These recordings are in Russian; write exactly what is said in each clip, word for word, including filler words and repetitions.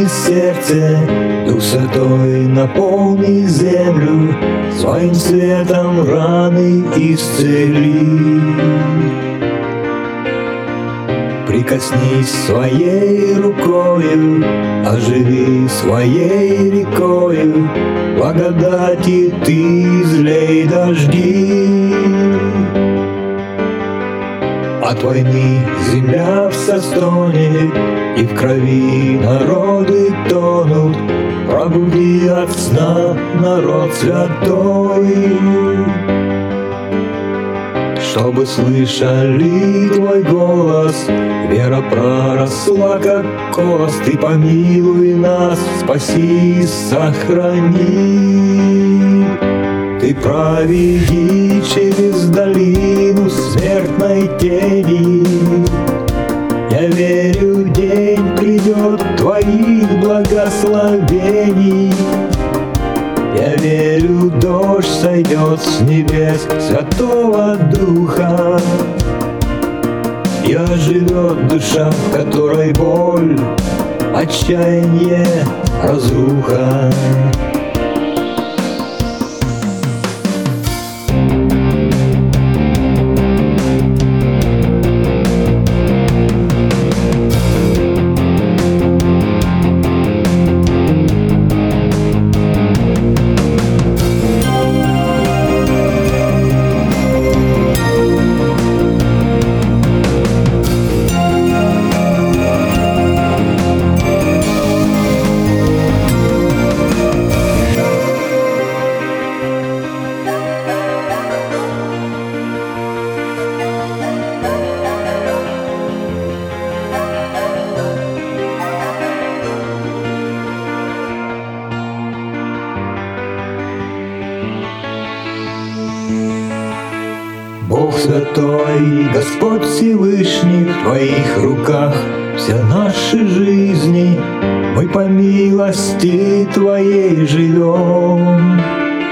сердце, Дух Святой наполни землю, Своим светом раны исцели. Прикоснись своей рукою, оживи своей рекою, благодати ты излей дожди. От войны земля вся стонет, и в крови народы тонут. Пробуди от сна народ святой, чтобы слышали твой голос, вера проросла, как колос. Ты помилуй нас, спаси, сохрани. Ты проведи через долину смертной тени. Я верю, день придет твоих благословений. Я верю, дождь сойдет с небес Святого Духа, и оживет душа, в которой боль, отчаяние, разруха. Бог святой, Господь Всевышний, в Твоих руках все наши жизни, мы по милости Твоей живем.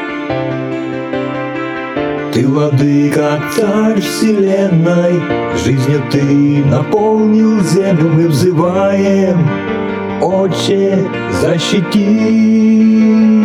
Ты, владыка, царь вселенной, жизнью Ты наполнил землю, мы взываем: Отче, защити.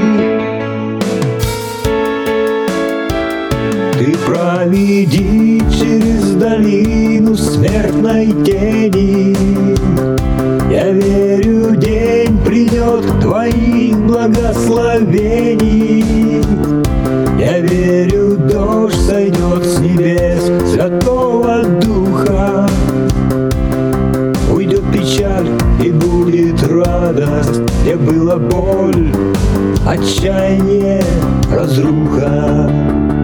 Ты проведи через долину смертной тени. Я верю, день придет твоих благословений. Я верю, дождь сойдет с небес Святого Духа. Уйдет печаль и будет радость, где была боль, отчаяние, разруха.